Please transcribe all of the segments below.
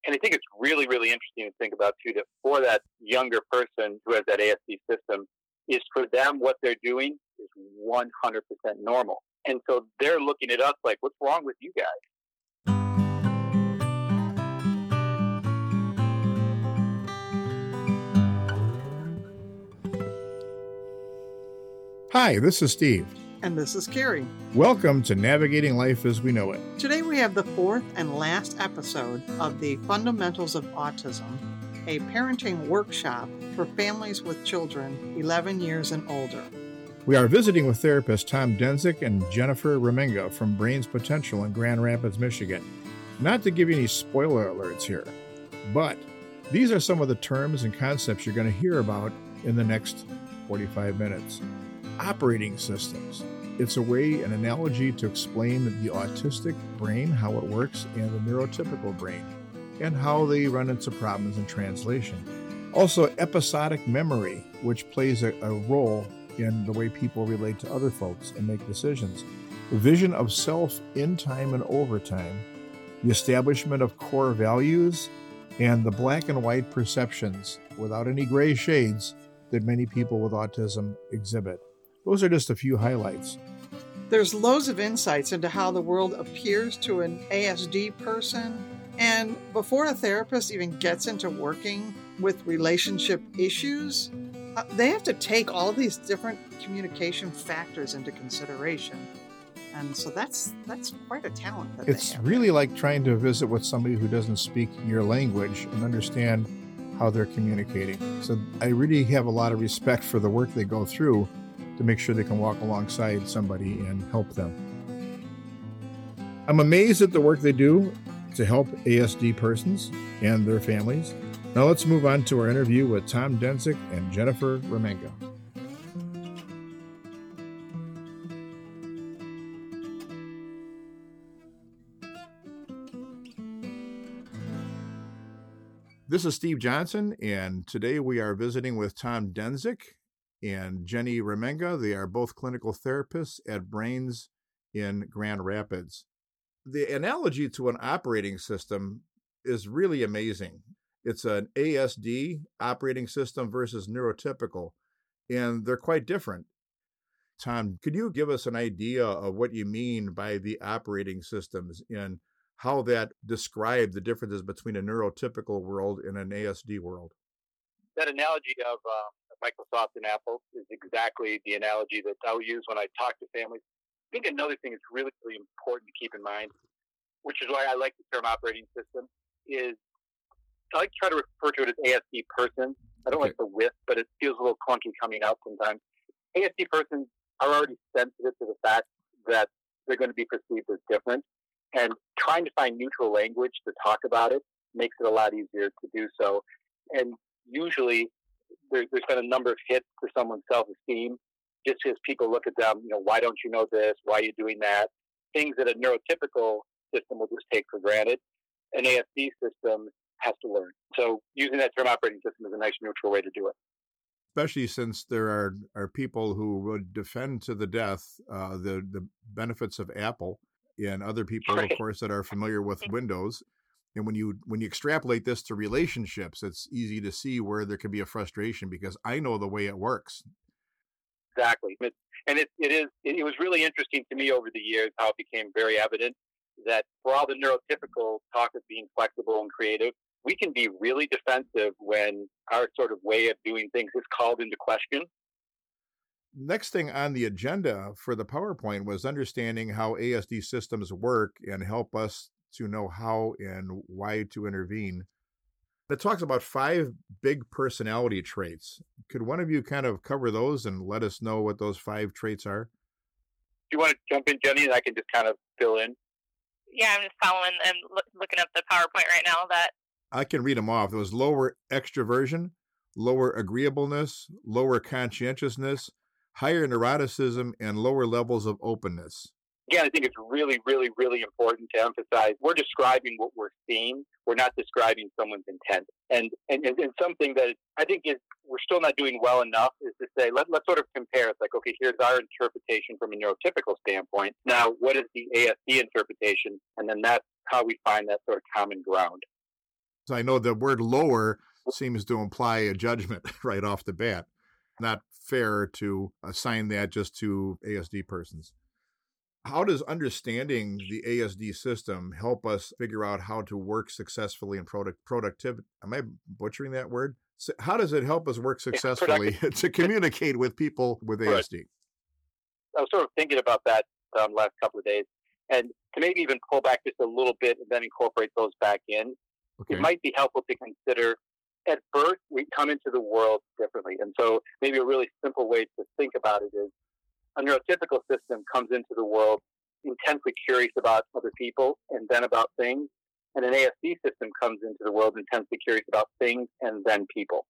And I think it's really, really interesting to think about, too, that for that younger person who has that ASD system, is for them what they're doing is 100% normal. And so they're looking at us like, what's wrong with you guys? Hi, this is Steve. And this is Carrie. Welcome to Navigating Life as We Know It. Today we have the fourth and last episode of the Fundamentals of Autism, a parenting workshop for families with children 11 years and older. We are visiting with therapists Tom Denzik and Jennifer Remenga from Brains Potential in Grand Rapids, Michigan. Not to give you any spoiler alerts here, but these are some of the terms and concepts you're going to hear about in the next 45 minutes. Operating systems. It's a way, an analogy to explain the autistic brain, how it works, and the neurotypical brain, and how they run into problems in translation. Also, episodic memory, which plays a role in the way people relate to other folks and make decisions. The vision of self in time and over time, the establishment of core values, and the black and white perceptions, without any gray shades, that many people with autism exhibit. Those are just a few highlights. There's loads of insights into how the world appears to an ASD person. And before a therapist even gets into working with relationship issues, they have to take all of these different communication factors into consideration. And so that's quite a talent that it's they have. Really like trying to visit with somebody who doesn't speak your language and understand how they're communicating. So I really have a lot of respect for the work they go through to make sure they can walk alongside somebody and help them. I'm amazed at the work they do to help ASD persons and their families. Now let's move on to our interview with Tom Denzik and Jennifer Remenga. This is Steve Johnson, and today we are visiting with Tom Denzik and Jenny Remenga. They are both clinical therapists at Brains in Grand Rapids. The analogy to an operating system is really amazing. It's an ASD operating system versus neurotypical, and they're quite different. Tom, could you give us an idea of what you mean by the operating systems and how that describes the differences between a neurotypical world and an ASD world? That analogy of Microsoft and Apple is exactly the analogy that I'll use when I talk to families. I think another thing that's really, really important to keep in mind, which is why I like the term operating system, is I like to try to refer to it as ASD person. I don't like the with, but it feels a little clunky coming out sometimes. ASD persons are already sensitive to the fact that they're going to be perceived as different, and trying to find neutral language to talk about it makes it a lot easier to do so. And usually there's been a number of hits to someone's self-esteem just as people look at them, why don't you know this? Why are you doing that? Things that a neurotypical system will just take for granted. An ASD system has to learn. So using that term operating system is a nice neutral way to do it. Especially since there are people who would defend to the death the benefits of Apple and other people, right, of course, that are familiar with Windows. And when you extrapolate this to relationships, it's easy to see where there could be a frustration because I know the way it works. Exactly. It was really interesting to me over the years how it became very evident that for all the neurotypical talk of being flexible and creative, we can be really defensive when our sort of way of doing things is called into question. Next thing on the agenda for the PowerPoint was understanding how ASD systems work and help us to know how and why to intervene. It talks about 5 big personality traits. Could one of you kind of cover those and let us know what those 5 traits are? Do you want to jump in, Jenny, and I can just kind of fill in? Yeah, I'm just following and looking up the PowerPoint right now. That I can read them off. There was lower extroversion, lower agreeableness, lower conscientiousness, higher neuroticism, and lower levels of openness. Again, I think it's really, really, really important to emphasize we're describing what we're seeing. We're not describing someone's intent. And something that I think is we're still not doing well enough is to say, let's sort of compare. It's like, okay, here's our interpretation from a neurotypical standpoint. Now, what is the ASD interpretation? And then that's how we find that sort of common ground. So I know the word lower seems to imply a judgment right off the bat. Not fair to assign that just to ASD persons. How does understanding the ASD system help us figure out how to work successfully in productivity? Am I butchering that word? So how does it help us work successfully to communicate with people with ASD? I was sort of thinking about that last couple of days, and to maybe even pull back just a little bit and then incorporate those back in. Okay. It might be helpful to consider at birth, we come into the world differently. And so maybe a really simple way to think about it is a neurotypical system comes into the world intensely curious about other people and then about things. And an ASD system comes into the world intensely curious about things and then people.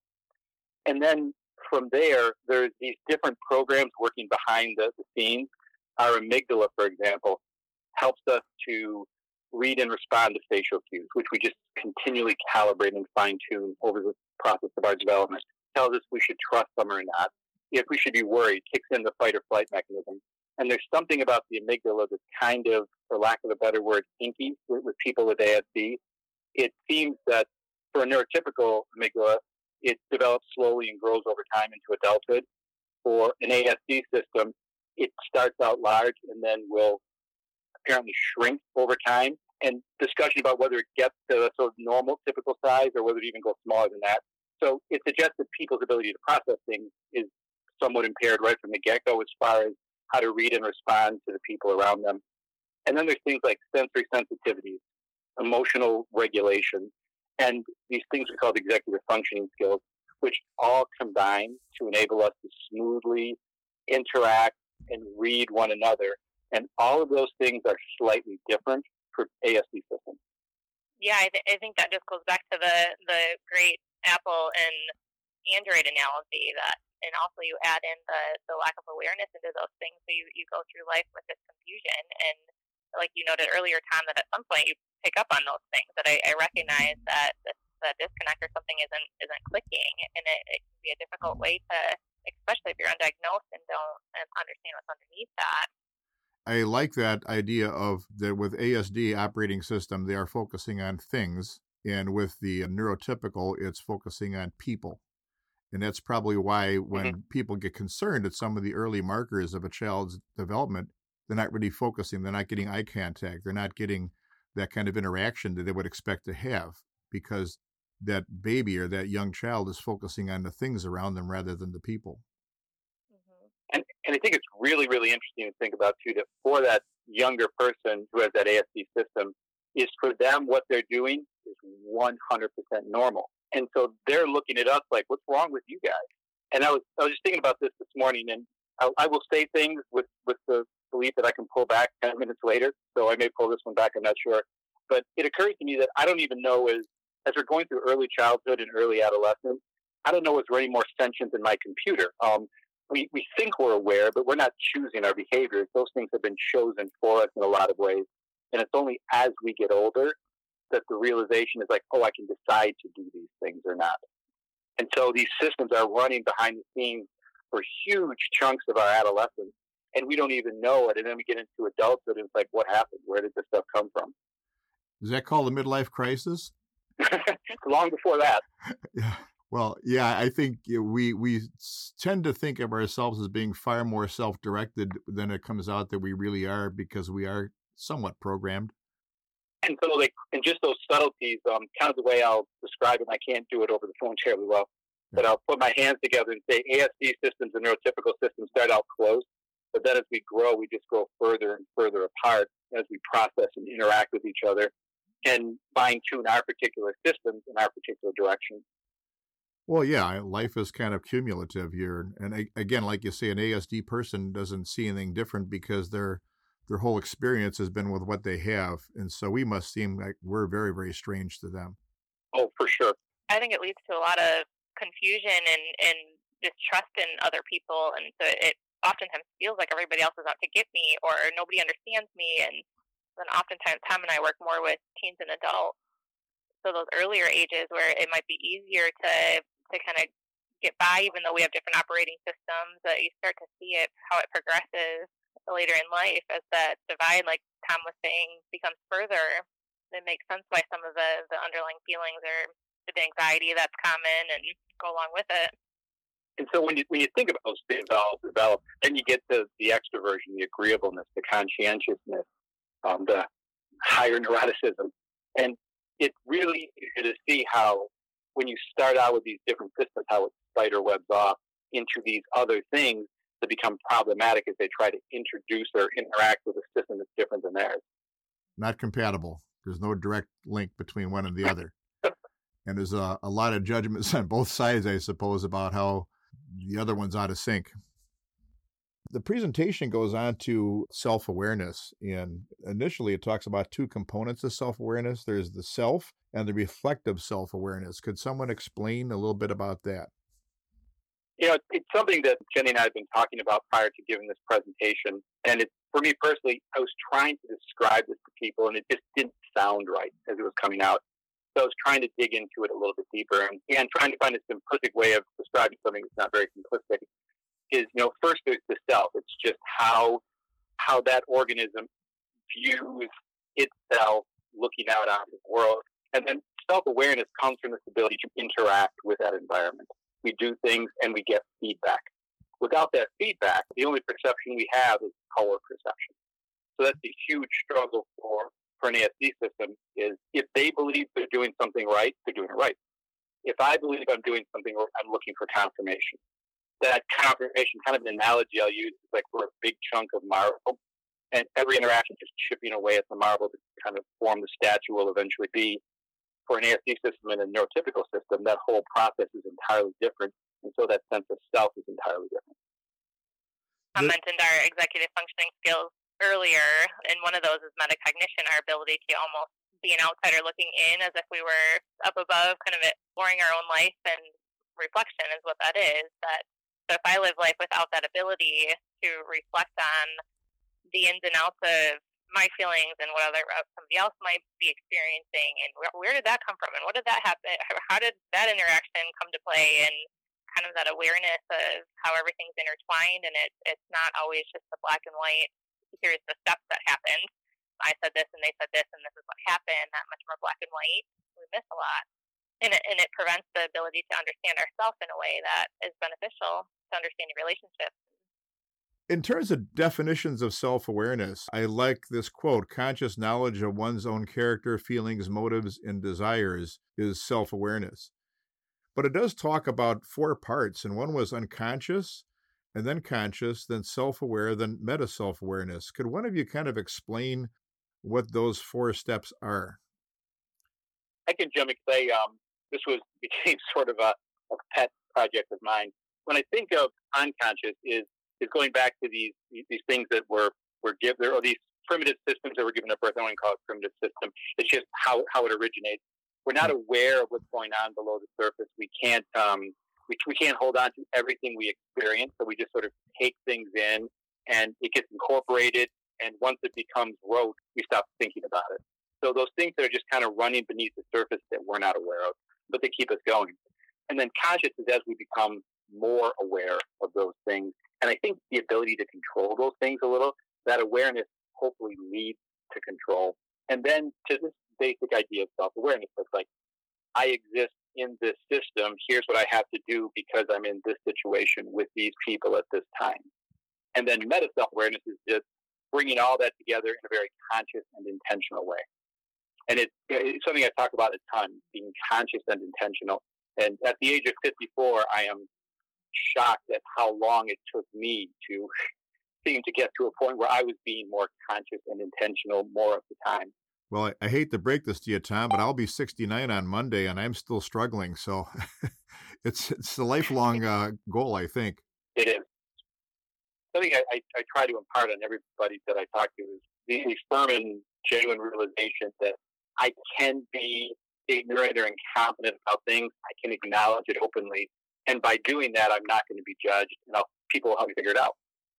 And then from there, there's these different programs working behind the scenes. Our amygdala, for example, helps us to read and respond to facial cues, which we just continually calibrate and fine-tune over the process of our development. Tells us we should trust them or not. If we should be worried, kicks in the fight or flight mechanism. And there's something about the amygdala that's kind of, for lack of a better word, hinky with people with ASD. It seems that for a neurotypical amygdala, it develops slowly and grows over time into adulthood. For an ASD system, it starts out large and then will apparently shrink over time. And discussion about whether it gets to a sort of normal, typical size or whether it even goes smaller than that. So it suggests that people's ability to process things is somewhat impaired right from the get-go as far as how to read and respond to the people around them. And then there's things like sensory sensitivities, emotional regulation, and these things we call executive functioning skills, which all combine to enable us to smoothly interact and read one another. And all of those things are slightly different for ASD systems. Yeah, I think that just goes back to the great Apple and Android analogy that, and also you add in the lack of awareness into those things. So you go through life with this confusion. And like you noted earlier, Tom, that at some point you pick up on those things, that I recognize that the disconnect or something isn't clicking. And it can be a difficult way to, especially if you're undiagnosed and don't understand what's underneath that. I like that idea of that with ASD operating system, they are focusing on things. And with the neurotypical, it's focusing on people. And that's probably why when people get concerned at some of the early markers of a child's development, they're not really focusing. They're not getting eye contact. They're not getting that kind of interaction that they would expect to have because that baby or that young child is focusing on the things around them rather than the people. And I think it's really, really interesting to think about, too, that for that younger person who has that ASD system, is for them what they're doing is 100% normal. And so they're looking at us like, what's wrong with you guys? And I was just thinking about this morning, and I will say things with the belief that I can pull back 10 minutes later. So I may pull this one back, I'm not sure. But it occurs to me that I don't even know as we're going through early childhood and early adolescence, I don't know if we're any more sentient than my computer. We think we're aware, but we're not choosing our behaviors. Those things have been chosen for us in a lot of ways. And it's only as we get older that the realization is like, oh, I can decide to do these things or not. And so these systems are running behind the scenes for huge chunks of our adolescence, and we don't even know it. And then we get into adulthood, and it's like, what happened? Where did this stuff come from? Is that called a midlife crisis? Long before that. Yeah. Well, yeah, I think we tend to think of ourselves as being far more self-directed than it comes out that we really are because we are somewhat programmed. And so, and just those subtleties, kind of the way I'll describe it, I can't do it over the phone terribly well, but I'll put my hands together and say ASD systems and neurotypical systems start out close, but then as we grow, we just grow further and further apart as we process and interact with each other and fine-tune our particular systems in our particular direction. Well, yeah, life is kind of cumulative here. And again, like you say, an ASD person doesn't see anything different because their whole experience has been with what they have. And so we must seem like we're very, very strange to them. Oh, for sure. I think it leads to a lot of confusion and distrust in other people. And so it oftentimes feels like everybody else is out to get me or nobody understands me. And then oftentimes Tom and I work more with teens and adults. So those earlier ages where it might be easier to kind of get by, even though we have different operating systems, that you start to see it, how it progresses later in life as that divide, like Tom was saying, becomes further. it makes sense why some of the underlying feelings or the anxiety that's common and go along with it. And so when you think about those things all develop, then you get to the extroversion, the agreeableness, the conscientiousness, the higher neuroticism. And it's really easy to see how when you start out with these different systems, how it spider webs off into these other things that become problematic as they try to introduce or interact with a system that's different than theirs. Not compatible. There's no direct link between one and the other. And there's a lot of judgments on both sides, I suppose, about how the other one's out of sync. The presentation goes on to self-awareness, and initially it talks about two components of self-awareness. There's the self and the reflective self-awareness. Could someone explain a little bit about that? It's something that Jenny and I have been talking about prior to giving this presentation, and for me personally, I was trying to describe this to people, and it just didn't sound right as it was coming out. So I was trying to dig into it a little bit deeper and trying to find a simplistic way of describing something that's not very simplistic. Is, first there's the self. It's just how that organism views itself looking out on the world. And then self-awareness comes from this ability to interact with that environment. We do things and we get feedback. Without that feedback, the only perception we have is our perception. So that's a huge struggle for an ASD system, is if they believe they're doing something right, they're doing it right. If I believe I'm doing something right, I'm looking for confirmation. That confirmation, kind of an analogy I'll use, is like we're a big chunk of marble, and every interaction just chipping away at the marble to kind of form the statue will eventually be. For an ASD system and a neurotypical system, that whole process is entirely different, and so that sense of self is entirely different. I mentioned our executive functioning skills earlier, and one of those is metacognition, our ability to almost be an outsider looking in as if we were up above, kind of exploring our own life, and reflection is what that is. So if I live life without that ability to reflect on the ins and outs of my feelings and what somebody else might be experiencing, and where did that come from, and what did that happen? How did that interaction come to play, and kind of that awareness of how everything's intertwined, and it's not always just the black and white. Here's the steps that happened. I said this, and they said this, and this is what happened. Not much more black and white. We miss a lot, and it prevents the ability to understand ourselves in a way that is beneficial to understanding relationships. In terms of definitions of self-awareness, I like this quote: conscious knowledge of one's own character, feelings, motives, and desires is self-awareness. But it does talk about 4 parts, and one was unconscious, and then conscious, then self-aware, then meta-self-awareness. Could one of you kind of explain what those 4 steps are? I can jump and say this became sort of a pet project of mine. When I think of unconscious, is going back to these things that were given, or these primitive systems that were given at birth. I don't call it primitive system. It's just how it originates. We're not aware of what's going on below the surface. We can't we can't hold on to everything we experience. So we just sort of take things in, and it gets incorporated. And once it becomes rote, we stop thinking about it. So those things that are just kind of running beneath the surface that we're not aware of, but they keep us going. And then conscious is as we become more aware of those things. And I think the ability to control those things a little, that awareness hopefully leads to control. And then to this basic idea of self-awareness, it's like, I exist in this system. Here's what I have to do because I'm in this situation with these people at this time. And then meta self-awareness is just bringing all that together in a very conscious and intentional way. And it's something I talk about a ton, being conscious and intentional. And at the age of 54, I am shocked at how long it took me to seem to get to a point where I was being more conscious and intentional more of the time. Well, I hate to break this to you, Tom, but I'll be 69 on Monday, and I'm still struggling. So it's a lifelong goal, I think. It is. Something I try to impart on everybody that I talk to is the firm and genuine realization that I can be ignorant or incompetent about things. I can acknowledge it openly. And by doing that, I'm not going to be judged. People will help me figure it out.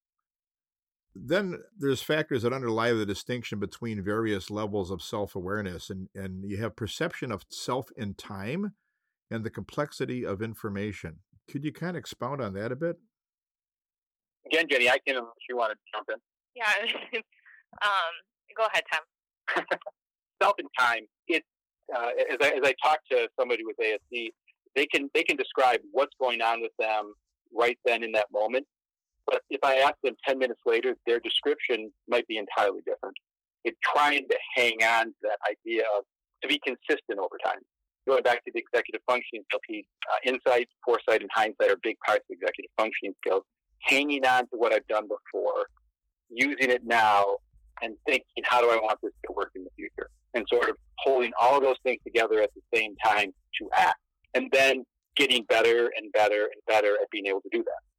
Then there's factors that underlie the distinction between various levels of self-awareness. And you have perception of self in time and the complexity of information. Could you kind of expound on that a bit? Again, Jenny, I can, unless you want to jump in. Yeah. Go ahead, Tom. Self in time, it's as I talk to somebody with ASD, they can describe what's going on with them right then in that moment. But if I ask them 10 minutes later, their description might be entirely different. It's trying to hang on to that idea of to be consistent over time. Going back to the executive functioning skill piece, insight, foresight, and hindsight are big parts of executive functioning skills. Hanging on to what I've done before, using it now, and thinking, how do I want this to work in the future? And sort of holding all of those things together at the same time to act. And then getting better and better and better at being able to do that.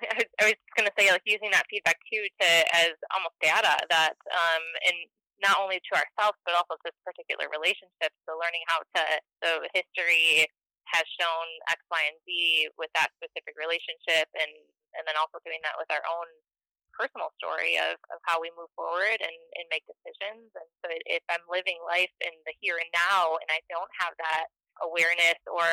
I was going to say, like, using that feedback too as almost data that, and not only to ourselves but also to particular relationships. So learning how to, so history has shown X, Y, and Z with that specific relationship, and then also doing that with our own personal story of how we move forward and make decisions. And so if I'm living life in the here and now, and I don't have that awareness or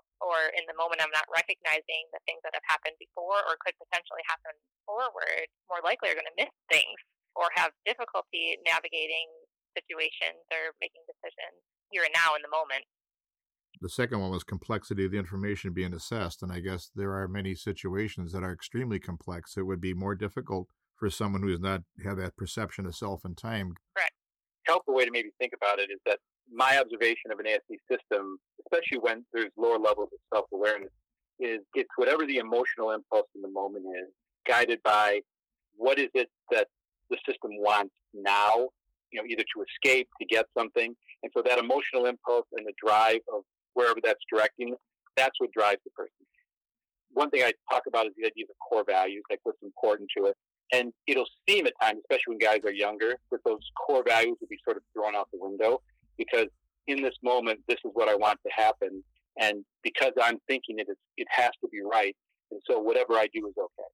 in the moment I'm not recognizing the things that have happened before or could potentially happen forward, more likely are going to miss things or have difficulty navigating situations or making decisions here and now in the moment. The second one was complexity of the information being assessed, and I guess there are many situations that are extremely complex. It would be more difficult for someone who does not have that perception of self and time. Correct. A helpful way to maybe think about it is that my observation of an ASD system, especially when there's lower levels of self-awareness, is it's whatever the emotional impulse in the moment is, guided by what is it that the system wants now, either to escape, to get something. And so that emotional impulse and the drive of wherever that's directing, that's what drives the person. One thing I talk about is the idea of core values, like what's important to it. And it'll seem at times, especially when guys are younger, that those core values will be sort of thrown out the window because in this moment, this is what I want to happen. And because I'm thinking it has to be right. And so whatever I do is okay.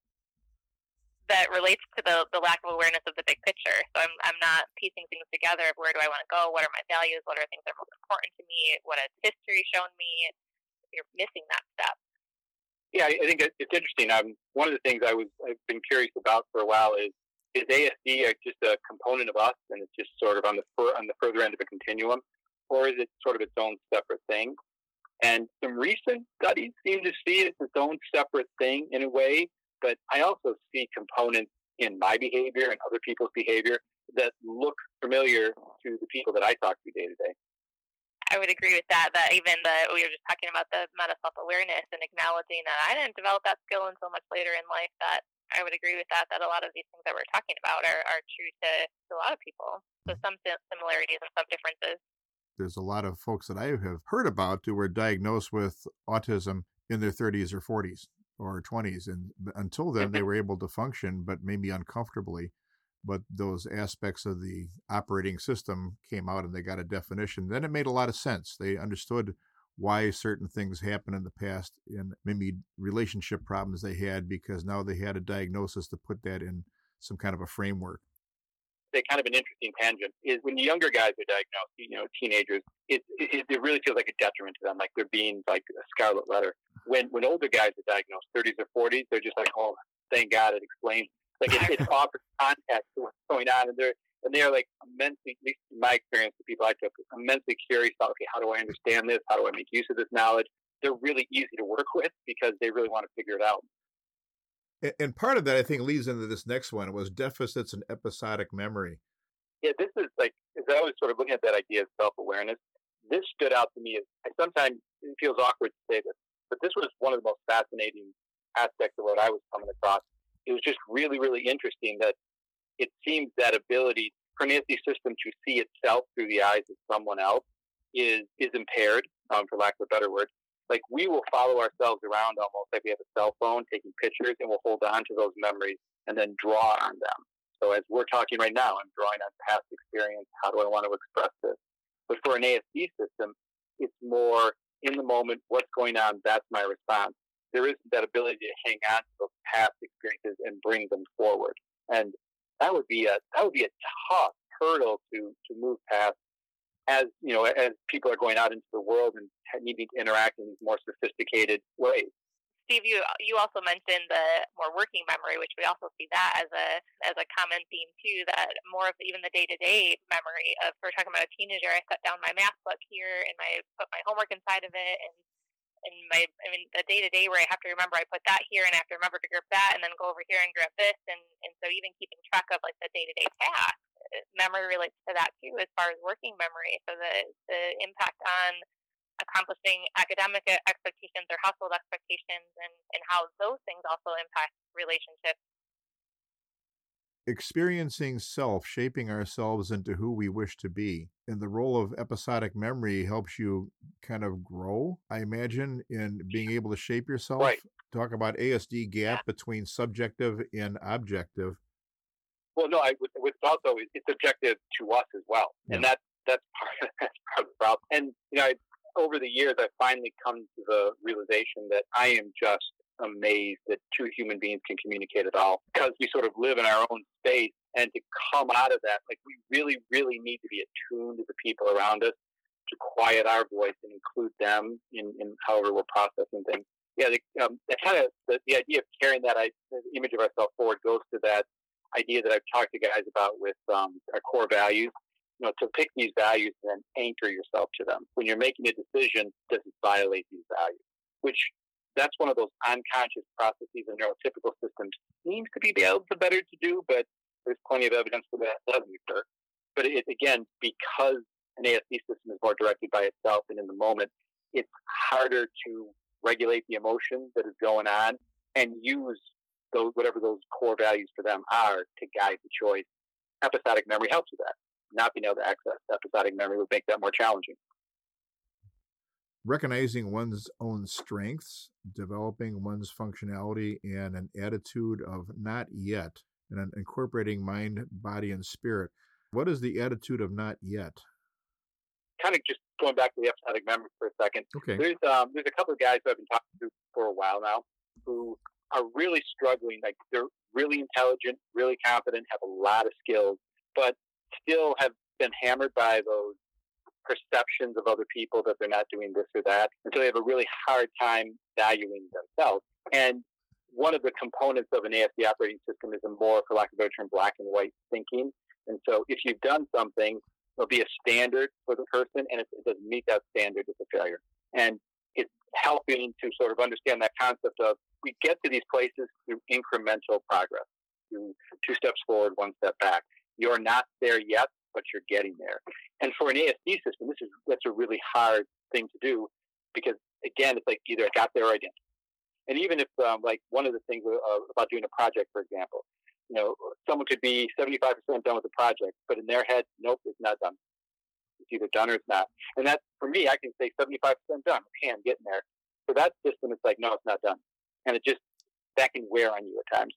That relates to the lack of awareness of the big picture. So I'm not piecing things together of where do I want to go, what are my values, what are things that are most important to me, what has history shown me. You're missing that step. Yeah, I think it's interesting. One of the things I've been curious about for a while is ASD just a component of us, and it's just sort of on the further end of a continuum, or is it sort of its own separate thing? And some recent studies seem to see it as its own separate thing in a way, but I also see components in my behavior and other people's behavior that look familiar to the people that I talk to day to day. I would agree with that even we were just talking about the meta self-awareness and acknowledging that I didn't develop that skill until much later in life, that I would agree with that a lot of these things that we're talking about are true to a lot of people. So some similarities and some differences. There's a lot of folks that I have heard about who were diagnosed with autism in their 30s or 40s or 20s. And until then, they were able to function, but maybe uncomfortably. But those aspects of the operating system came out and they got a definition. Then it made a lot of sense. They understood why certain things happened in the past and maybe relationship problems they had because now they had a diagnosis to put that in some kind of a framework. Kind of an interesting tangent is when younger guys are diagnosed, teenagers, it really feels like a detriment to them, like they're being like a scarlet letter. When older guys are diagnosed, 30s or 40s, they're just like, oh, thank God it explains. Like it offers context to what's going on, and they're like immensely, at least in my experience, the people I took, immensely curious about, okay, how do I understand this? How do I make use of this knowledge? They're really easy to work with because they really want to figure it out. And part of that, I think, leads into this next one, was deficits in episodic memory. Yeah, this is like, as I was sort of looking at that idea of self-awareness, this stood out to me. Sometimes it feels awkward to say this, but this was one of the most fascinating aspects of what I was coming across. It was just really, really interesting that it seems that ability for an ASD system to see itself through the eyes of someone else is impaired, for lack of a better word. Like we will follow ourselves around almost like we have a cell phone, taking pictures, and we'll hold on to those memories and then draw on them. So as we're talking right now, I'm drawing on past experience. How do I want to express this? But for an ASD system, it's more in the moment, what's going on, that's my response. There isn't that ability to hang on to those past experiences and bring them forward. And that would be a tough hurdle to move past as people are going out into the world and needing to interact in these more sophisticated ways. Steve, you also mentioned the more working memory, which we also see that as a common theme too. That more of even the day-to-day memory of, if we're talking about a teenager, I set down my math book here and I put my homework inside of it, and the day-to-day where I have to remember I put that here and I have to remember to grab that and then go over here and grab this, and so even keeping track of like the day-to-day tasks, memory relates to that too as far as working memory. So the impact on accomplishing academic expectations or household expectations, and how those things also impact relationships. Experiencing self, shaping ourselves into who we wish to be. And the role of episodic memory helps you kind of grow, I imagine, in being able to shape yourself. Right. Talk about ASD gap between subjective and objective. Well, no, with also it's objective to us as well, and that's part of the problem. And over the years, I've finally come to the realization that I am just amazed that two human beings can communicate at all, because we sort of live in our own space, and to come out of that, like, we really, really need to be attuned to the people around us, to quiet our voice and include them in however we're processing things. Yeah, the idea of carrying that the image of ourselves forward goes to that idea that I've talked to guys about with our core values. To pick these values and then anchor yourself to them. When you're making a decision, does it violate these values? Which, that's one of those unconscious processes the neurotypical system seems to be able to better to do, but there's plenty of evidence for that doesn't occur. But again, because an ASD system is more directed by itself and in the moment, it's harder to regulate the emotion that is going on and use whatever those core values for them are to guide the choice. Episodic memory helps with that. Not being able to access episodic memory would make that more challenging. Recognizing one's own strengths, developing one's functionality, and an attitude of not yet, and incorporating mind, body, and spirit. What is the attitude of not yet? Kind of just going back to the episodic memory for a second. Okay. There's a couple of guys who I've been talking to for a while now who are really struggling. Like, they're really intelligent, really competent, have a lot of skills, but still have been hammered by those perceptions of other people that they're not doing this or that. And so they have a really hard time valuing themselves. And one of the components of an ASD operating system is a more, for lack of a better term, black and white thinking. And so if you've done something, there'll be a standard for the person, and if it doesn't meet that standard, it's a failure. And it's helping to sort of understand that concept of, we get to these places through incremental progress, through 2 steps forward, 1 step back. You're not there yet, but you're getting there. And for an ASD system, that's a really hard thing to do, because, again, it's like either I got there or I didn't. And even if, like, one of the things about doing a project, for example, someone could be 75% done with the project, but in their head, nope, it's not done. It's either done or it's not. And that, for me, I can say 75% done. Okay, I'm getting there. For that system, it's like, no, it's not done. And that can wear on you at times.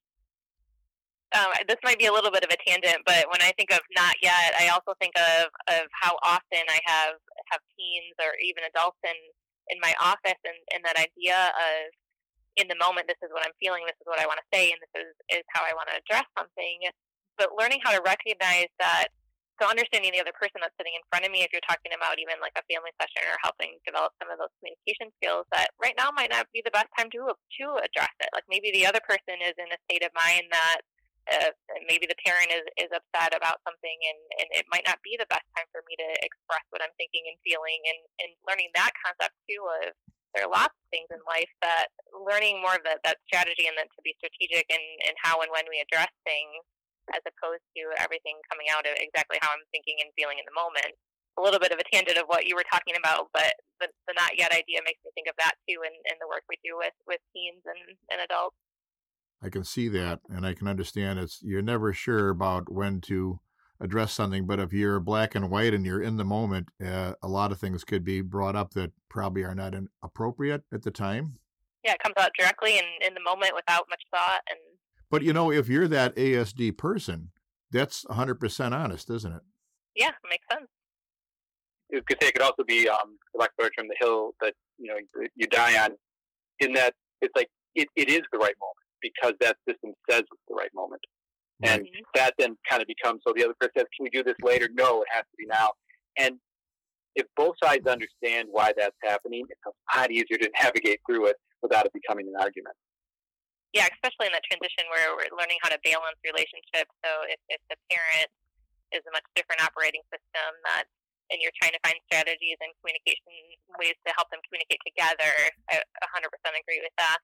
This might be a little bit of a tangent, but when I think of not yet, I also think of how often I have teens or even adults in my office, and that idea of, in the moment, this is what I'm feeling, this is what I want to say, and this is how I want to address something. But learning how to recognize that, so understanding the other person that's sitting in front of me, if you're talking about even like a family session or helping develop some of those communication skills, that right now might not be the best time to address it. Like, maybe the other person is in a state of mind that maybe the parent is upset about something, and it might not be the best time for me to express what I'm thinking and feeling, and learning that concept too of, there are lots of things in life that learning more of that strategy, and then to be strategic in how and when we address things, as opposed to everything coming out of exactly how I'm thinking and feeling in the moment. A little bit of a tangent of what you were talking about, but the not yet idea makes me think of that too in the work we do with teens and adults. I can see that, and I can understand you're never sure about when to address something, but if you're black and white and you're in the moment, a lot of things could be brought up that probably are not appropriate at the time. Yeah, it comes out directly in the moment without much thought. But, if you're that ASD person, that's 100% honest, isn't it? Yeah, it makes sense. It could also be, for lack of a better term, the hill that you die on, in that it's like it is the right moment, because that system says it's the right moment. And that then kind of becomes, so the other person says, can we do this later? No, it has to be now. And if both sides understand why that's happening, it's a lot easier to navigate through it without it becoming an argument. Yeah, especially in that transition where we're learning how to balance relationships. So if the parent is a much different operating system and you're trying to find strategies and communication ways to help them communicate together, I 100% agree with that.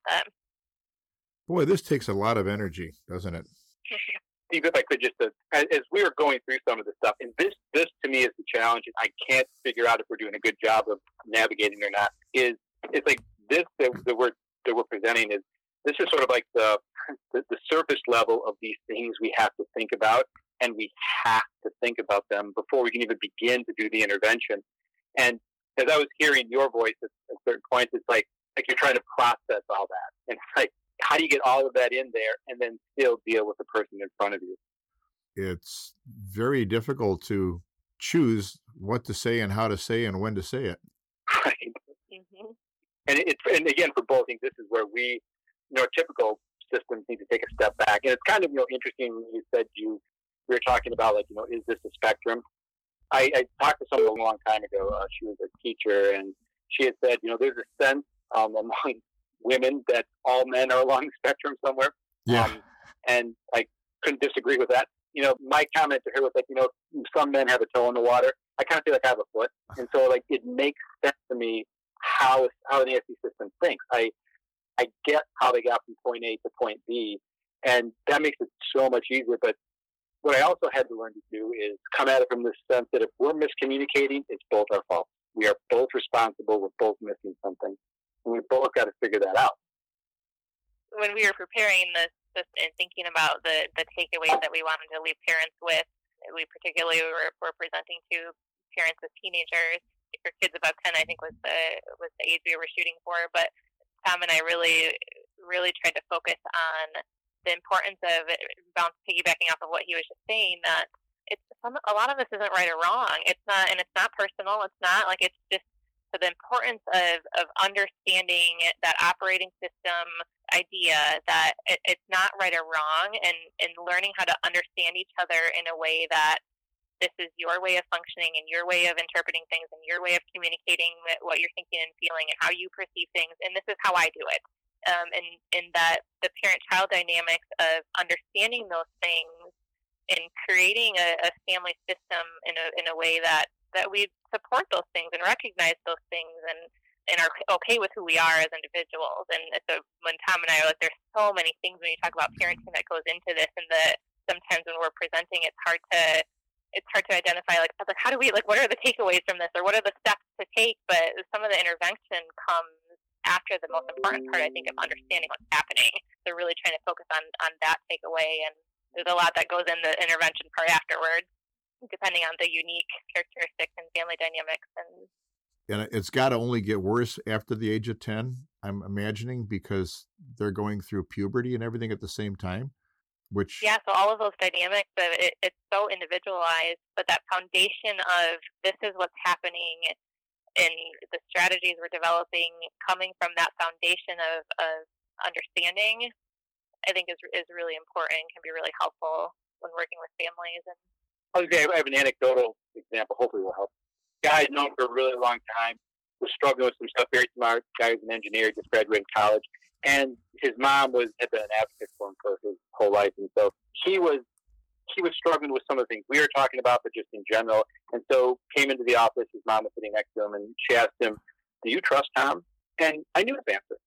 Boy, this takes a lot of energy, doesn't it? Steve, if I could just, as we were going through some of this stuff, and this to me is the challenge, and I can't figure out if we're doing a good job of navigating or not, it's like this that we're presenting is, this is sort of like the surface level of these things we have to think about, and we have to think about them before we can even begin to do the intervention. And as I was hearing your voice at certain points, it's like you're trying to process all that. And it's like, how do you get all of that in there and then still deal with the person in front of you? It's very difficult to choose what to say and how to say and when to say it. Right. Mm-hmm. And again, for both things, this is where we, typical systems need to take a step back. And it's kind of, interesting when you said we were talking about, like, is this a spectrum? I talked to someone a long time ago. She was a teacher, and she had said, there's a sense among women that all men are along the spectrum somewhere. Yeah. And I couldn't disagree with that. My comment to her was like, some men have a toe in the water. I kind of feel like I have a foot. And so, like, it makes sense to me how an ASD system thinks. I get how they got from point A to point B, and that makes it so much easier. But what I also had to learn to do is come at it from the sense that if we're miscommunicating, it's both our fault. We are both responsible. We're both missing something. And we both got to figure that out. When we were preparing this and thinking about the takeaways that we wanted to leave parents with, we particularly were presenting to parents with teenagers. For kids above 10, I think was the age we were shooting for. But Tom and I really, really tried to focus on the importance of piggybacking off of what he was just saying, that a lot of this isn't right or wrong. It's not, and it's not personal. It's not like, it's just the importance of understanding that operating system idea, that it's not right or wrong, and learning how to understand each other in a way that this is your way of functioning and your way of interpreting things and your way of communicating what you're thinking and feeling and how you perceive things, and this is how I do it. And that the parent-child dynamics of understanding those things and creating a family system in a way that we support those things and recognize those things and are okay with who we are as individuals. And so when Tom and I are like, there's so many things when you talk about parenting that goes into this, and that sometimes when we're presenting, it's hard to identify, like how do we, like, what are the takeaways from this, or what are the steps to take? But some of the intervention comes after the most important part, I think, of understanding what's happening. So really trying to focus on that takeaway, and there's a lot that goes in the intervention part afterwards, depending on the unique characteristics and family dynamics. And it's got to only get worse after the age of 10, I'm imagining, because they're going through puberty and everything at the same time. Yeah, so all of those dynamics, it's so individualized, but that foundation of this is what's happening and the strategies we're developing coming from that foundation of understanding, I think is really important and can be really helpful when working with families. And I have an anecdotal example, hopefully will help. Guy I'd known for a really long time, was struggling with some stuff, very smart guy, was an engineer, just graduated college. And his mom had been an advocate for him for his whole life. And so he was struggling with some of the things we were talking about, but just in general. And so came into the office, his mom was sitting next to him, and she asked him, "Do you trust Tom?" And I knew his answer.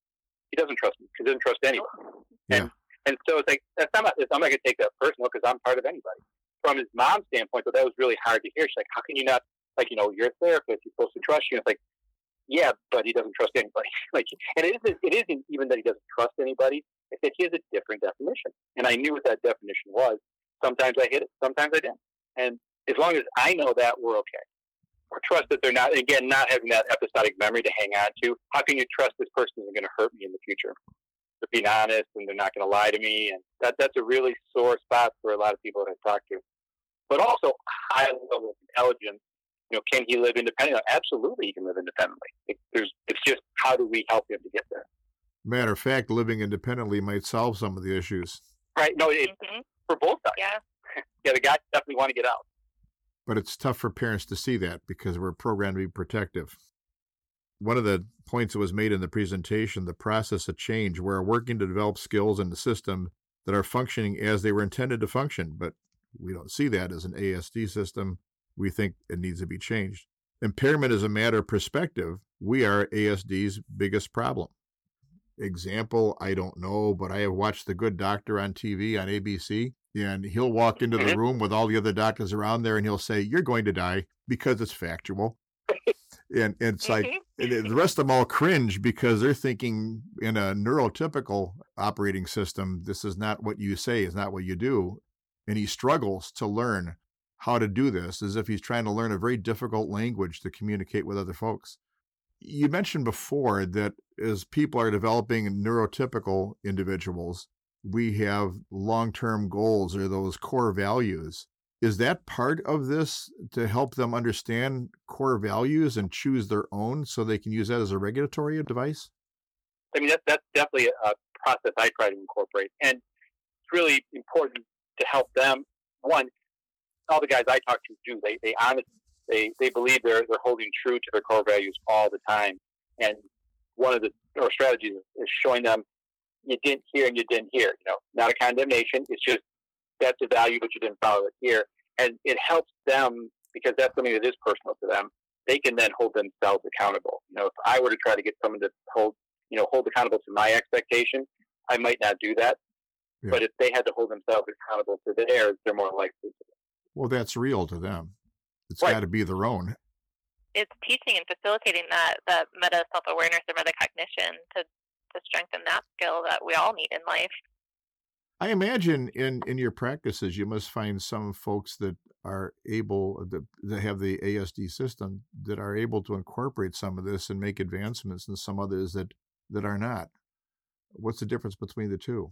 He doesn't trust me because he doesn't trust anyone. Yeah. And so it's like, I'm not going to take that personal because I'm part of anybody. From his mom's standpoint, but that was really hard to hear. She's like, how can you not, like, you're a therapist, you're supposed to trust you. And it's like, yeah, but he doesn't trust anybody. And it isn't even that he doesn't trust anybody. It's that he has a different definition. And I knew what that definition was. Sometimes I hit it, sometimes I didn't. And as long as I know that, we're okay. Or trust that they're not, again, not having that episodic memory to hang on to. How can you trust this person isn't going to hurt me in the future? They're being honest and they're not going to lie to me. And that's a really sore spot for a lot of people that I talk to. But also, high level of intelligence. Can he live independently? Absolutely, he can live independently. It's just, how do we help him to get there? Matter of fact, living independently might solve some of the issues. Right. No, for both sides. Yeah. Yeah, the guys definitely want to get out. But it's tough for parents to see that because we're programmed to be protective. One of the points that was made in the presentation, the process of change, we're working to develop skills in the system that are functioning as they were intended to function, but we don't see that as an ASD system. We think it needs to be changed. Impairment is a matter of perspective. We are ASD's biggest problem. Example, I don't know, but I have watched The Good Doctor on TV on ABC, and he'll walk into the room with all the other doctors around there and he'll say, "You're going to die," because it's factual. And it's like, and the rest of them all cringe because they're thinking in a neurotypical operating system, this is not what you say, is not what you do. And he struggles to learn how to do this as if he's trying to learn a very difficult language to communicate with other folks. You mentioned before that as people are developing neurotypical individuals, we have long-term goals or those core values. Is that part of this to help them understand core values and choose their own so they can use that as a regulatory device? I mean, that's definitely a process I try to incorporate. And it's really important to help them. One, all the guys I talk to do. They believe they're holding true to their core values all the time. And one of our strategies is showing them you didn't hear and you didn't hear. Not a condemnation. It's just that's a value, but you didn't follow it here. And it helps them because that's something that is personal to them. They can then hold themselves accountable. If I were to try to get someone to hold accountable to my expectation, I might not do that. Yeah. But if they had to hold themselves accountable to theirs, they're more likely to. Well, that's real to them. It's right. Got to be their own. It's teaching and facilitating that meta self-awareness or metacognition to strengthen that skill that we all need in life. I imagine in your practices, you must find some folks that are able that have the ASD system that are able to incorporate some of this and make advancements, and some others that are not. What's the difference between the two?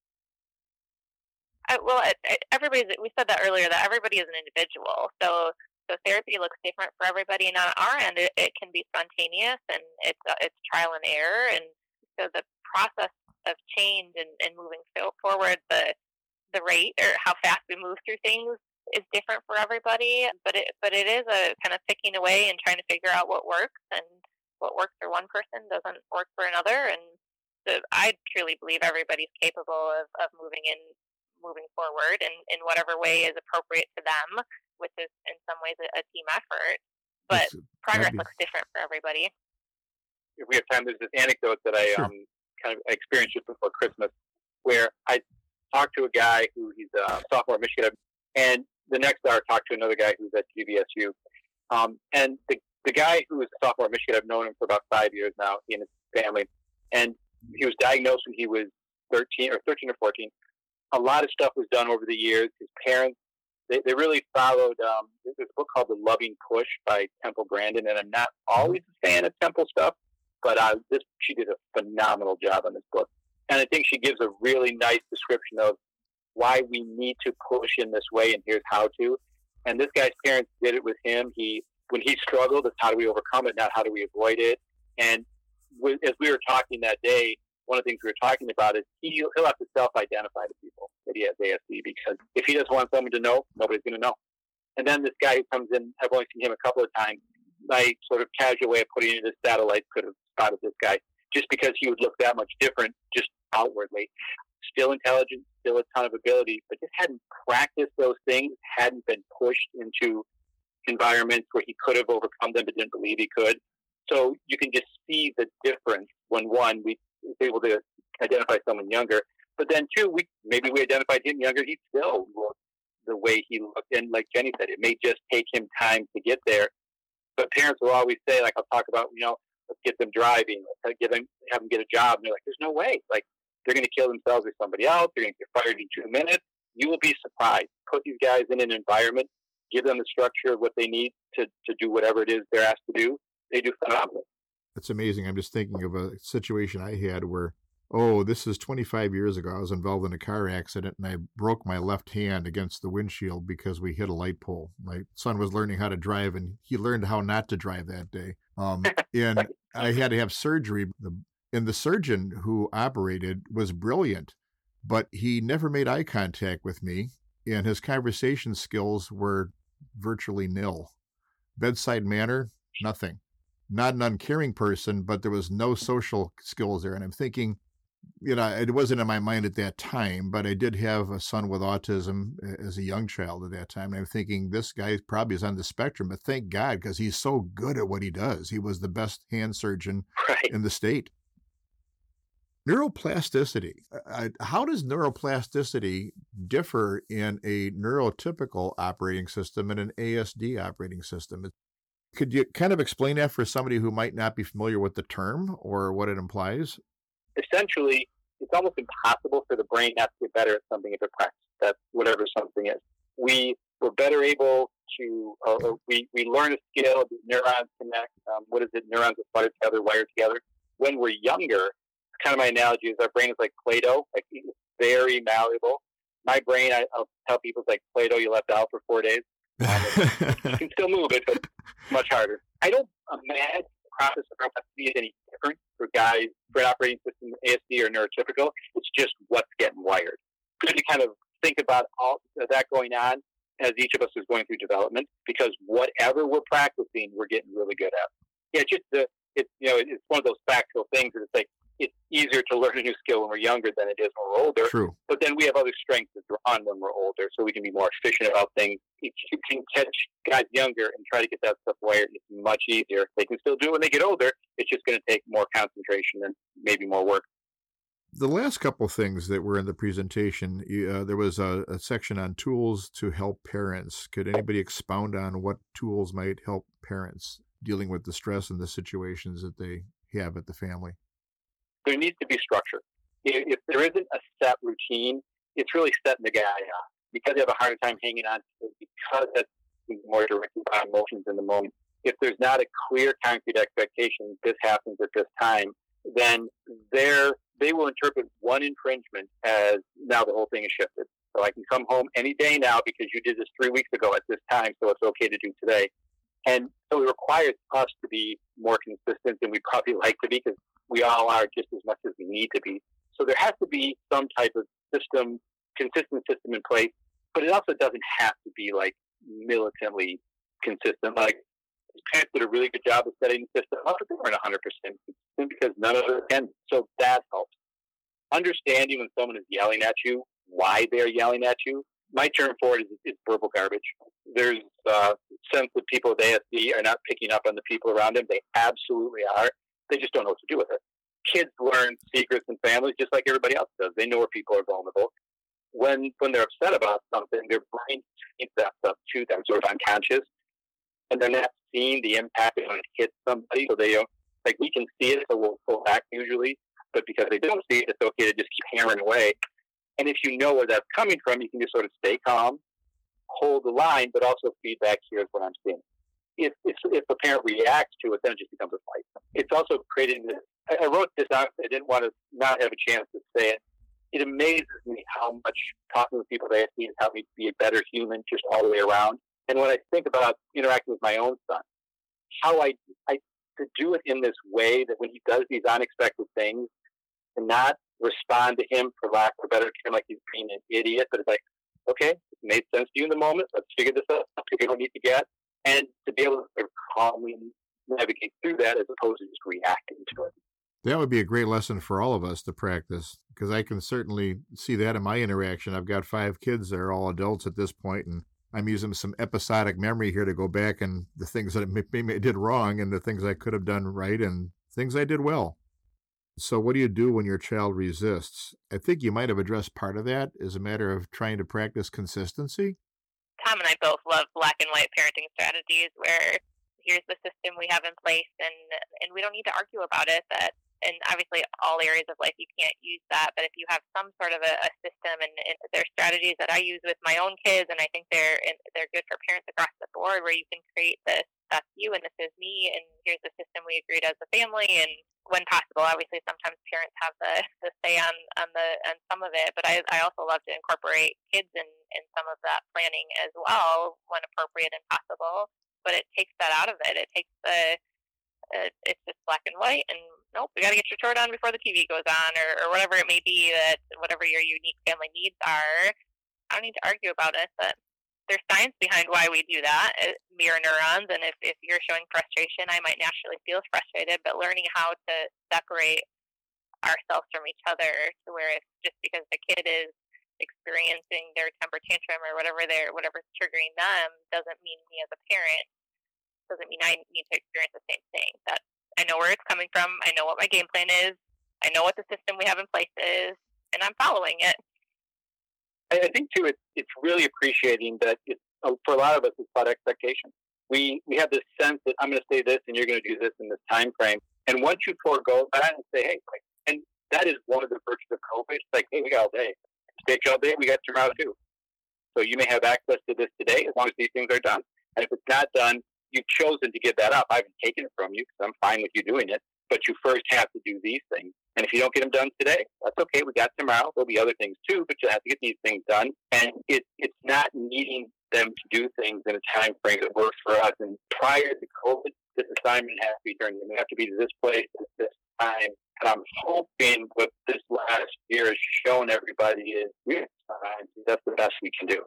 We said that earlier, that everybody is an individual. So therapy looks different for everybody, and on our end, it can be spontaneous and it's trial and error, and so the process of change and moving forward, the rate or how fast we move through things is different for everybody. But it is a kind of picking away and trying to figure out what works, and what works for one person doesn't work for another. And so I truly believe everybody's capable of moving forward in whatever way is appropriate to them, which is in some ways a team effort. But progress looks different for everybody. If we have time, there's this anecdote that I kind of experienced just before Christmas, where I talked to a guy he's a sophomore at Michigan, and the next hour I talked to another guy who's at GVSU. And the guy who is a sophomore at Michigan, I've known him for about 5 years now, he and his family, and he was diagnosed when he was 13 or 14. A lot of stuff was done over the years. His parents, they really followed, there's a book called The Loving Push by Temple Grandin, and I'm not always a fan of Temple stuff, but she did a phenomenal job on this book. And I think she gives a really nice description of why we need to push in this way, and here's how to. And this guy's parents did it with him. When he struggled, it's how do we overcome it, not how do we avoid it. And as we were talking that day, one of the things we were talking about is he'll have to self-identify to people that he has ASD, because if he doesn't want someone to know, nobody's going to know. And then this guy who comes in, I've only seen him a couple of times. My sort of casual way of putting it is satellites could have spotted this guy just because he would look that much different just outwardly. Still intelligent, still a ton of ability, but just hadn't practiced those things, hadn't been pushed into environments where he could have overcome them but didn't believe he could. So you can just see the difference when, one, we were able to identify someone younger, but then two, maybe we identified him younger, he still looked the way he looked. And like Jenny said, it may just take him time to get there. But parents will always say, like, I'll talk about, let's get them driving, let's have them get a job. And they're like, there's no way. Like, they're going to kill themselves or somebody else. They're going to get fired in 2 minutes. You will be surprised. Put these guys in an environment, give them the structure of what they need to do whatever it is they're asked to do. They do phenomenally. That's amazing. I'm just thinking of a situation I had where, this is 25 years ago. I was involved in a car accident and I broke my left hand against the windshield because we hit a light pole. My son was learning how to drive and he learned how not to drive that day. And I had to have surgery. And the surgeon who operated was brilliant, but he never made eye contact with me. And his conversation skills were virtually nil. Bedside manner, nothing. Not an uncaring person, but there was no social skills there. And I'm thinking, it wasn't in my mind at that time, but I did have a son with autism as a young child at that time. And I'm thinking, this guy probably is on the spectrum, but thank God, because he's so good at what he does. He was the best hand surgeon in the state. Neuroplasticity. How does neuroplasticity differ in a neurotypical operating system and an ASD operating system? Could you kind of explain that for somebody who might not be familiar with the term or what it implies? Essentially, it's almost impossible for the brain not to get better at something if it practices that whatever something is. We were better able to, we learn a skill, the neurons connect. Neurons are butted together, wired together. When we're younger, kind of my analogy is our brain is like Play-Doh, like it's very malleable. My brain, I'll tell people, it's like Play-Doh you left out for 4 days. You can still move it, but it's much harder. I don't imagine the process of neuroplasticity is any different for guys, for an operating system, ASD or neurotypical. It's just what's getting wired. Good to kind of think about all of that going on as each of us is going through development, because whatever we're practicing, we're getting really good at. Yeah, it's one of those factual things that it's like, it's easier to learn a new skill when we're younger than it is when we're older. True. But then we have other strengths to draw on when we're older, so we can be more efficient about things. If you can catch guys younger and try to get that stuff wired, it's much easier. They can still do it when they get older. It's just going to take more concentration and maybe more work. The last couple things that were in the presentation, there was a section on tools to help parents. Could anybody expound on what tools might help parents dealing with the stress and the situations that they have at the family? There needs to be structure. If there isn't a set routine, it's really setting the guy up. Because you have a harder time hanging on to it, because that's more directed by emotions in the moment. If there's not a clear, concrete expectation, this happens at this time, then they will interpret one infringement as now the whole thing is shifted. So I can come home any day now because you did this 3 weeks ago at this time, so it's okay to do today. And so it requires us to be more consistent than we probably like to be, because we all are just as much as we need to be. So there has to be some type of consistent system in place, but it also doesn't have to be like militantly consistent. Like parents did a really good job of setting the system up, but they weren't 100% consistent because none of us can. So that helps. Understanding when someone is yelling at you, why they're yelling at you. My term for it is verbal garbage. There's a sense that people with ASD are not picking up on the people around them. They absolutely are. They just don't know what to do with it. Kids learn secrets in families just like everybody else does. They know where people are vulnerable. When they're upset about something, their brain feeds that stuff to them, sort of unconscious, and they're not seeing the impact when it hits somebody. So they don't, like, we can see it, so we'll pull back usually. But because they don't see it, it's okay to just keep hammering away. And if you know where that's coming from, you can just sort of stay calm, hold the line, but also feedback, here's what I'm seeing. If a parent reacts to it, then it just becomes a fight. It's also creating this. I wrote this out. I didn't want to not have a chance to say it. It amazes me how much talking with people with ASD has helped me be a better human just all the way around. And when I think about interacting with my own son, how I to do it in this way that when he does these unexpected things, to not respond to him, for lack of a better term, like he's being an idiot, but it's like, okay, it made sense to you in the moment. Let's figure this out. Figure what we need to get. And to be able to calmly navigate through that as opposed to just reacting to it. That would be a great lesson for all of us to practice, because I can certainly see that in my interaction. I've got 5 kids that are all adults at this point, and I'm using some episodic memory here to go back and the things that maybe I did wrong and the things I could have done right and things I did well. So what do you do when your child resists? I think you might have addressed part of that as a matter of trying to practice consistency. Tom and I both love black and white parenting strategies where here's the system we have in place and we don't need to argue about it. And obviously all areas of life you can't use that, but if you have some sort of a system, and there are strategies that I use with my own kids, and I think they're good for parents across the board, where you can create this, that's you and this is me, and here's the system we agreed as a family. And when possible, obviously sometimes parents have the say on some of it, but I also love to incorporate kids in some of that planning as well when appropriate and possible. But it takes that out of it. It takes it's just black and white, and nope, we got to get your chore done before the TV goes on, or whatever it may be, that whatever your unique family needs are. I don't need to argue about it, but there's science behind why we do that, mirror neurons, and if you're showing frustration, I might naturally feel frustrated, but learning how to separate ourselves from each other to where it's just because the kid is experiencing their temper tantrum or whatever's triggering them doesn't mean me as a parent, doesn't mean I need to experience the same thing. That I know where it's coming from, I know what my game plan is, I know what the system we have in place is, and I'm following it. I think, too, it's really appreciating that for a lot of us, it's about expectation. We have this sense that I'm going to say this and you're going to do this in this time frame. And once you forego that and say, hey, and that is one of the virtues of COVID. It's like, hey, we got all day. Take all day, we got tomorrow, too. So you may have access to this today as long as these things are done. And if it's not done, you've chosen to give that up. I haven't taken it from you because I'm fine with you doing it. But you first have to do these things. And if you don't get them done today, that's okay. We got tomorrow. There'll be other things too, but you have to get these things done. And it's not needing them to do things in a time frame that works for us. And prior to COVID, this assignment has to be turned in. We have to be to this place at this time. And I'm hoping what this last year has shown everybody is we have time. That's the best we can do.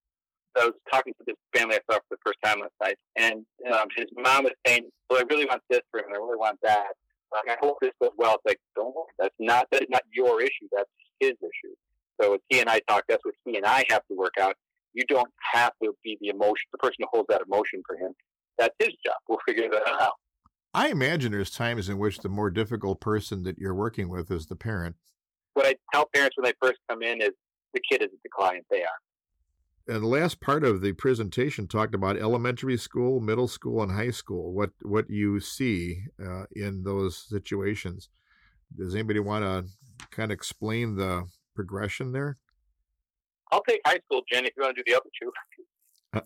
I was talking to this family I saw for the first time last night, and his mom was saying, well, I really want this for him, and I really want that. Like, I hope this goes well. It's like, don't worry. That's not your issue. That's his issue. So as he and I talk, that's what he and I have to work out. You don't have to be the person who holds that emotion for him. That's his job. We'll figure that out. I imagine there's times in which the more difficult person that you're working with is the parent. What I tell parents when they first come in is the kid isn't the client, they are. And the last part of the presentation talked about elementary school, middle school, and high school, what you see in those situations. Does anybody want to kind of explain the progression there? I'll take high school, Jen, if you want to do the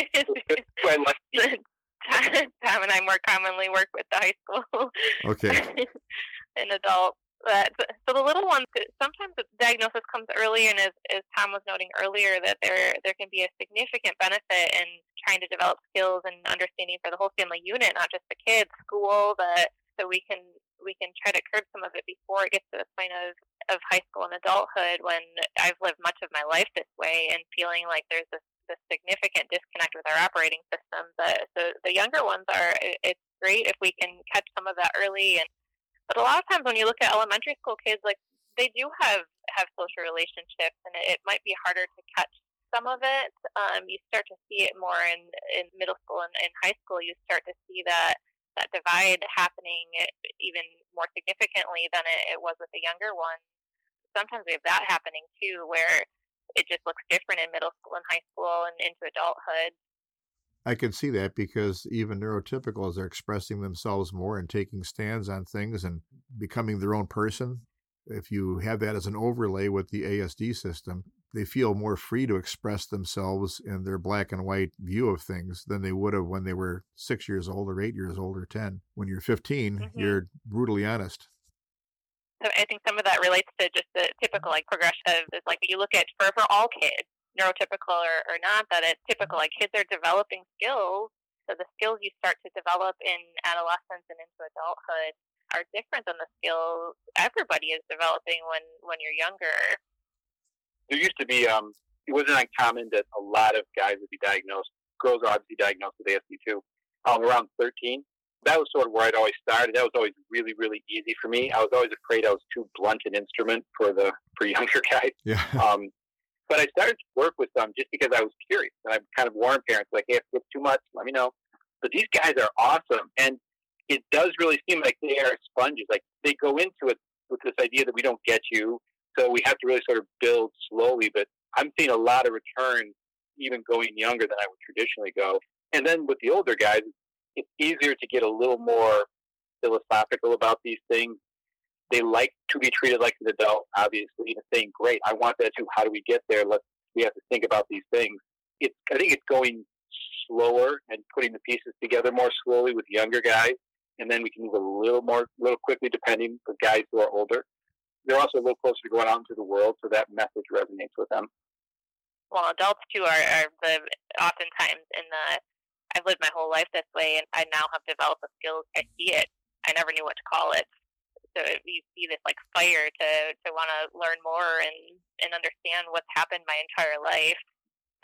other two. Tom and I more commonly work with the high school. Okay. And adult. So the little ones, sometimes the diagnosis comes early, and as Tom was noting earlier, that there can be a significant benefit in trying to develop skills and understanding for the whole family unit, not just the kids, school, so we can try to curb some of it before it gets to the point of high school and adulthood, when I've lived much of my life this way and feeling like there's this significant disconnect with our operating system. So the younger ones it's great if we can catch some of that early. But a lot of times when you look at elementary school kids, like, they do have social relationships, and it might be harder to catch some of it. You start to see it more in middle school and in high school. You start to see that divide happening even more significantly than it was with the younger ones. Sometimes we have that happening too, where it just looks different in middle school and high school and into adulthood. I can see that, because even neurotypicals are expressing themselves more and taking stands on things and becoming their own person. If you have that as an overlay with the ASD system, they feel more free to express themselves in their black and white view of things than they would have when they were 6 years old or 8 years old or 10. When you're 15, You're brutally honest. So I think some of that relates to just the typical progression of, like, you look at for all kids, neurotypical or not, that it's typical. Like, kids are developing skills, so the skills you start to develop in adolescence and into adulthood are different than the skills everybody is developing when you're younger. There used to be, it wasn't uncommon that a lot of guys would be diagnosed. Girls are obviously diagnosed with ASD too. Around 13, that was sort of where I'd always started. That was always really, really easy for me. I was always afraid I was too blunt an instrument for younger guys. Yeah. But I started to work with them just because I was curious. And I kind of warned parents, like, hey, if it's too much, let me know. But these guys are awesome. And it does really seem like they are sponges. Like, they go into it with this idea that we don't get you. So we have to really sort of build slowly. But I'm seeing a lot of returns, even going younger than I would traditionally go. And then with the older guys, it's easier to get a little more philosophical about these things. They like to be treated like an adult, obviously, and saying, great, I want that too. How do we get there? We have to think about these things. I think it's going slower and putting the pieces together more slowly with younger guys, and then we can move a little quickly depending on guys who are older. They're also a little closer to going out into the world, so that message resonates with them. Well, adults too are oftentimes I've lived my whole life this way, and I now have developed the skills. I see it. I never knew what to call it. So you see this fire to want to learn more and understand what's happened my entire life. So each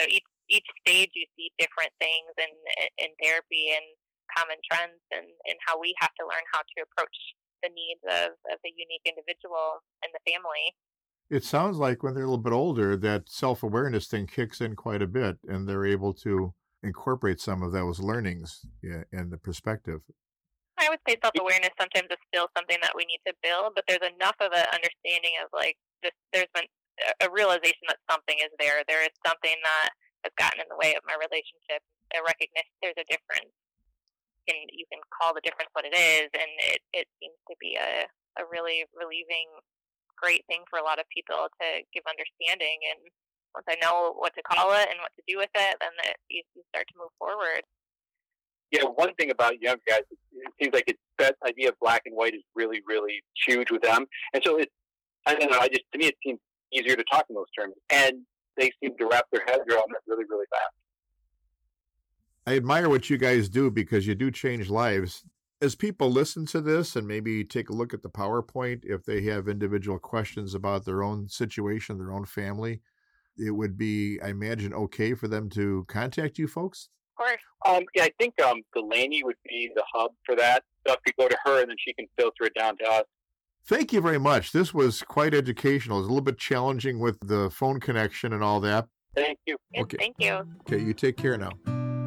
each stage you see different things in therapy and common trends and how we have to learn how to approach the needs of the unique individual and the family. It sounds like when they're a little bit older, that self-awareness thing kicks in quite a bit, and they're able to incorporate some of those learnings in the perspective. I would say self-awareness sometimes is still something that we need to build, but there's enough of an understanding of like just there's been a realization that something is there. There is something that has gotten in the way of my relationship. A recognition there's a difference. You can call the difference what it is, and it seems to be a really relieving, great thing for a lot of people to give understanding. And once I know what to call it and what to do with it, then you start to move forward. Yeah, one thing about young guys, it seems like that idea of black and white is really, really huge with them. And so I don't know, to me it seems easier to talk in those terms. And they seem to wrap their heads around it really, really fast. I admire what you guys do because you do change lives. As people listen to this and maybe take a look at the PowerPoint, if they have individual questions about their own situation, their own family, it would be, I imagine, okay for them to contact you folks? Of course. Yeah, I think Delaney would be the hub for that. So if you go to her, and then she can filter it down to us. Thank you very much. This was quite educational. It's a little bit challenging with the phone connection and all that. Thank you. Yes, Okay. Thank you. Okay, you take care now.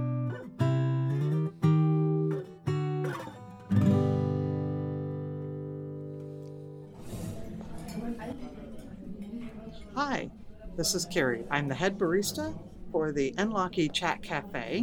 Hi, this is Carrie. I'm the head barista for the Enlocky Chat Cafe,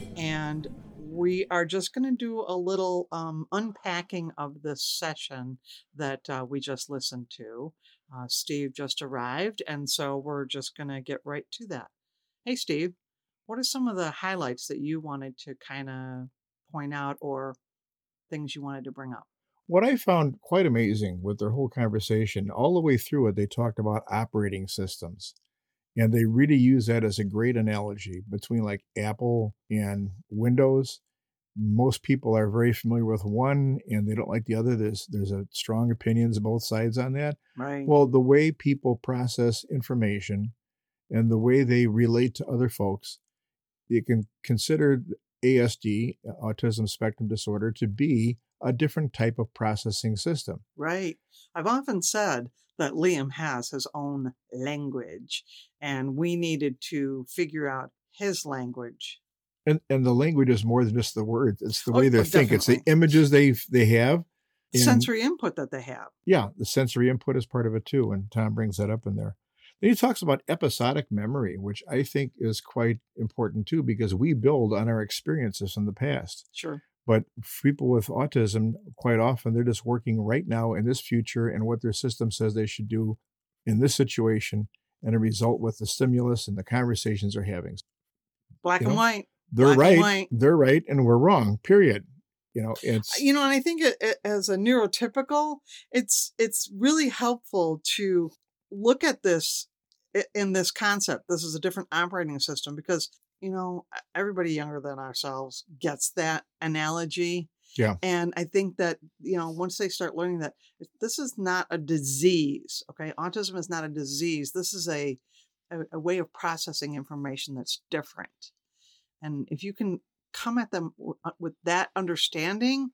and we are just going to do a little unpacking of this session that we just listened to. Steve just arrived, and so we're just going to get right to that. Hey, Steve, what are some of the highlights that you wanted to kind of point out or things you wanted to bring up? What I found quite amazing with their whole conversation, all the way through it, they talked about operating systems. And they really use that as a great analogy between like Apple and Windows. Most people are very familiar with one and they don't like the other. There's a strong opinions both sides on that. Right. Well, the way people process information and the way they relate to other folks, you can consider ASD, autism spectrum disorder, to be a different type of processing system. Right. I've often said that Liam has his own language, and we needed to figure out his language. And the language is more than just the words. It's the way they think. Definitely. It's the images they have. The sensory input that they have. Yeah, the sensory input is part of it too, and Tom brings that up in there. Then he talks about episodic memory, which I think is quite important too, because we build on our experiences in the past. Sure. But people with autism, quite often, they're just working right now in this future and what their system says they should do in this situation, and a result with the stimulus and the conversations they're having. Black and white. They're Black right. and white. They're right, and we're wrong. Period. It's and I think as a neurotypical, it's really helpful to look at this in this concept. This is a different operating system because everybody younger than ourselves gets that analogy. Yeah. And I think that, once they start learning that this is not a disease, okay? Autism is not a disease. This is a way of processing information that's different. And if you can come at them with that understanding,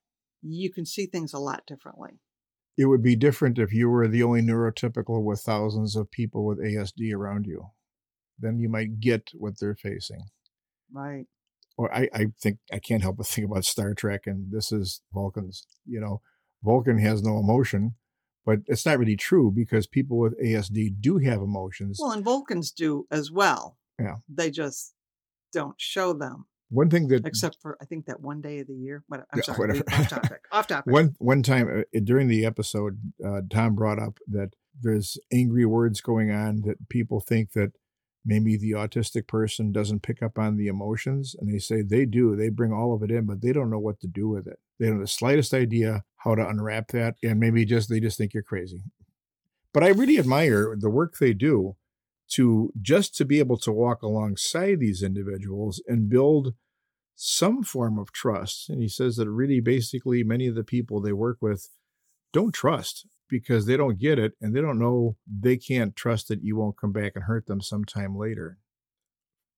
you can see things a lot differently. It would be different if you were the only neurotypical with thousands of people with ASD around you. Then you might get what they're facing. Right. Or I think I can't help but think about Star Trek, and this is Vulcans. Vulcan has no emotion, but it's not really true because people with ASD do have emotions. Well, and Vulcans do as well. Yeah. They just don't show them. One thing that, except for I think that one day of the year. But I'm Yeah, sorry, whatever. Off topic. One time during the episode, Tom brought up that there's angry words going on that people think that maybe the autistic person doesn't pick up on the emotions, and they say they do. They bring all of it in, but they don't know what to do with it. They don't have the slightest idea how to unwrap that, and maybe they just think you're crazy. But I really admire the work they do to be able to walk alongside these individuals and build some form of trust. And he says that really basically many of the people they work with don't trust because they don't get it and they don't know, they can't trust that you won't come back and hurt them sometime later.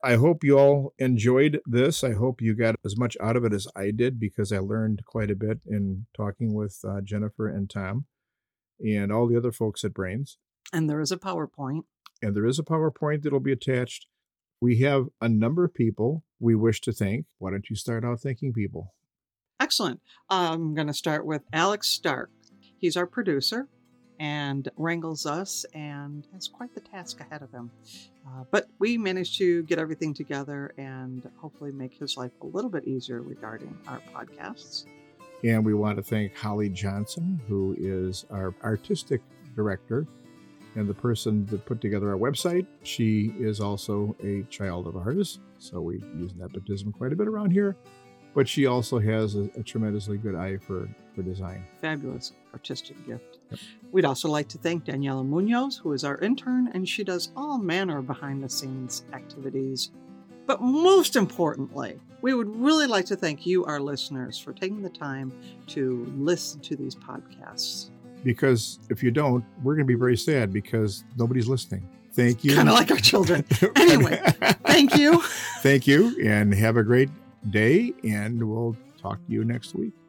I hope you all enjoyed this. I hope you got as much out of it as I did, because I learned quite a bit in talking with Jennifer and Tom and all the other folks at Brains. And there is a PowerPoint. And there is a PowerPoint that'll be attached. We have a number of people we wish to thank. Why don't you start out thanking people? Excellent. I'm going to start with Alex Stark. He's our producer and wrangles us and has quite the task ahead of him. But we managed to get everything together and hopefully make his life a little bit easier regarding our podcasts. And we want to thank Holly Johnson, who is our artistic director and the person that put together our website. She is also a child of artists, so we use nepotism quite a bit around here. But she also has a tremendously good eye for design. Fabulous artistic gift. Yep. We'd also like to thank Daniela Munoz, who is our intern, and she does all manner of behind-the-scenes activities. But most importantly, we would really like to thank you, our listeners, for taking the time to listen to these podcasts. Because if you don't, we're going to be very sad because nobody's listening. Thank you. Kind of like our children. Anyway, thank you. Thank you, and have a great day, and we'll talk to you next week.